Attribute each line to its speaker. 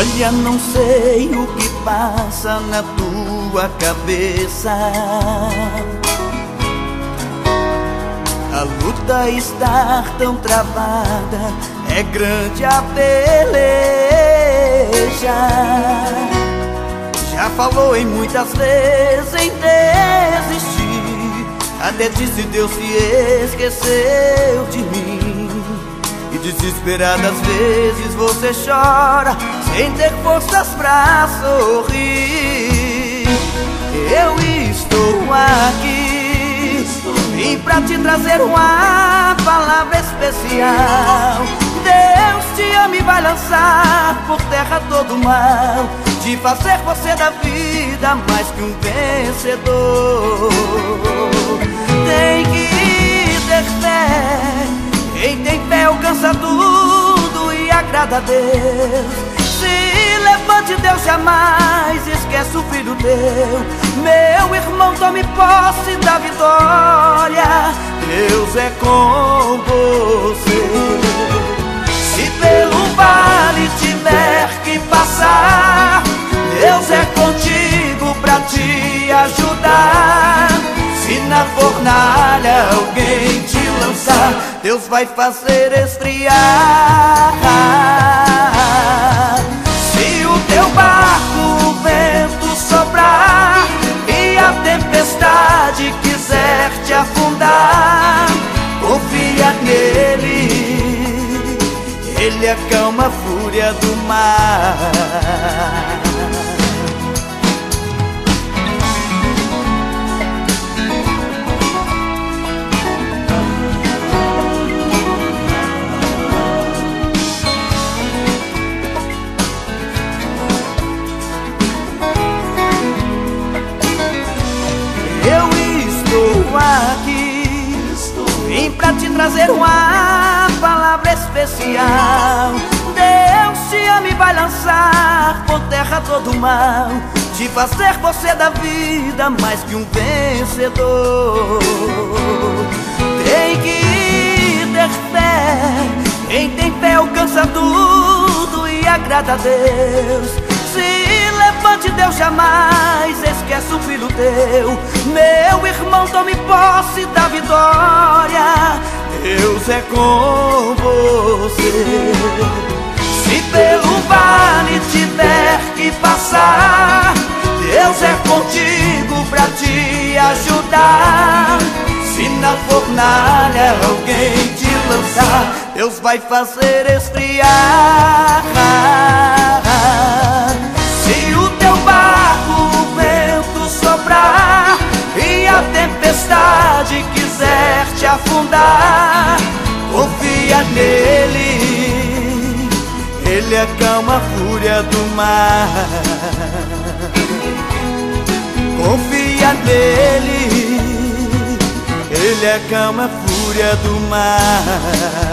Speaker 1: Olha, não sei o que passa na tua cabeça. A luta está tão travada, é grande a peleja. Já falou em muitas vezes em desistir, até disse Deus se esqueceu de mim. E desesperadas vezes você chora, sem ter forças pra sorrir. Eu estou aqui, vim pra te trazer uma palavra especial. Deus te ama e vai lançar por terra todo o mal, de fazer você da vida mais que um vencedor. Tem que ter fé, quem tem fé alcança tudo e agrada a Deus. Se levante, Deus jamais esquece o filho teu. Meu irmão, tome posse da vitória, Deus é com você. Se pelo vale tiver que passar, Deus é contigo pra te ajudar. Se na fornalha alguém te lançar, Deus vai fazer esfriar. Se o teu barco o vento soprar e a tempestade quiser te afundar, confia nele, ele acalma a fúria do mar. Aqui vim pra te trazer uma palavra especial. Deus te ama e vai lançar por terra todo o mal, de fazer você da vida mais que um vencedor. Tem que ter fé, quem tem fé alcança tudo e agrada a Deus. Se levante, Deus jamais esquece o filho teu. Meu irmão, tome posse da vitória, Deus é com você. Se pelo vale tiver que passar, Deus é contigo pra te ajudar. Se na fornalha alguém te lançar, Deus vai fazer esfriar. Se o teu barco o vento soprar e a tempestade quiser te afundar, confia nele, ele acalma a fúria do mar. Confia nele, ele acalma a fúria do mar.